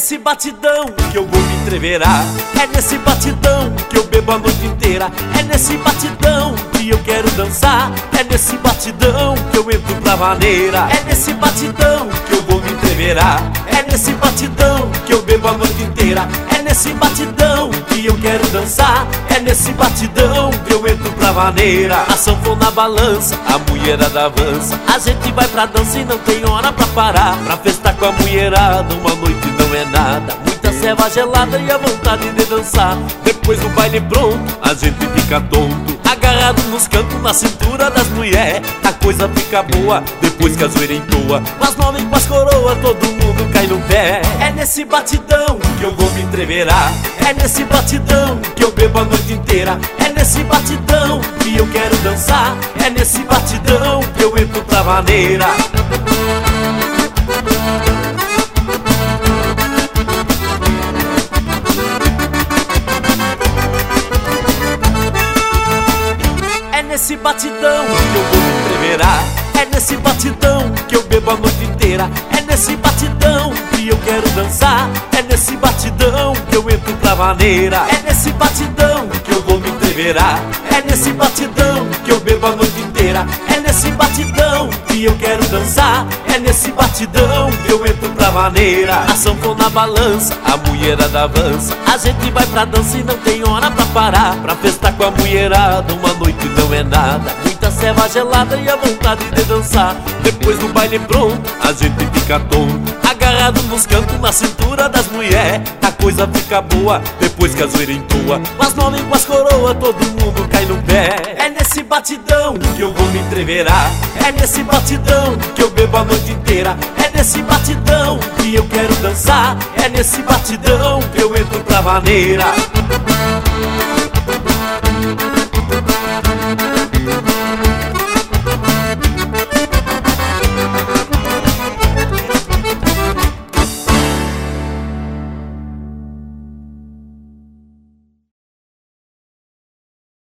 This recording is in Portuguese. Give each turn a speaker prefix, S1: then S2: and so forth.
S1: nesse batidão que eu vou me entreverar. É nesse batidão que eu bebo a noite inteira. É nesse batidão que eu quero dançar. É nesse batidão que eu entro pra maneira. É nesse batidão que eu vou me entreverar. É nesse batidão que eu bebo a noite inteira. É nesse batidão que eu quero dançar. É nesse batidão que eu entro pra maneira. A sanfona balança, a mulherada avança. A gente vai pra dança e não tem hora pra parar. Pra festar com a mulherada, uma noite não é nada. Muita ceva gelada e a vontade de dançar. Depois do baile pronto, a gente fica tonto, agarrado nos cantos, na cintura das mulheres. A coisa fica boa, depois que a zoeira entoa. Mas novas com as coroas, todo mundo cai no pé. É nesse batidão que eu vou me entreverar. É nesse batidão que eu bebo a noite inteira. É nesse batidão que eu quero dançar. É nesse batidão que eu entro pra maneira. É nesse batidão que eu vou me entreverar. É nesse batidão que eu bebo a noite inteira. É nesse batidão que eu quero dançar. É nesse batidão que eu entro pra maneira. É nesse batidão que eu vou me entreverar. É nesse batidão que eu bebo a noite inteira. É nesse batidão que eu quero dançar. É nesse batidão que eu entro pra maneira. A sanfona balança, a mulherada avança. A gente vai pra dança e não tem hora pra parar. Pra festar com a mulherada, uma noite não é nada. Muita ceva gelada e a vontade de dançar. Depois do baile pronto, a gente fica tonto, agarrado nos cantos, na cintura das mulheres. A coisa fica boa, depois que a zoeira entoa. Mas novas com as coroas, todo mundo cai no pé. É nesse batidão que eu vou me entreverar. É nesse batidão que eu bebo a noite inteira. É nesse batidão que eu quero dançar. É nesse batidão que eu entro pra maneira.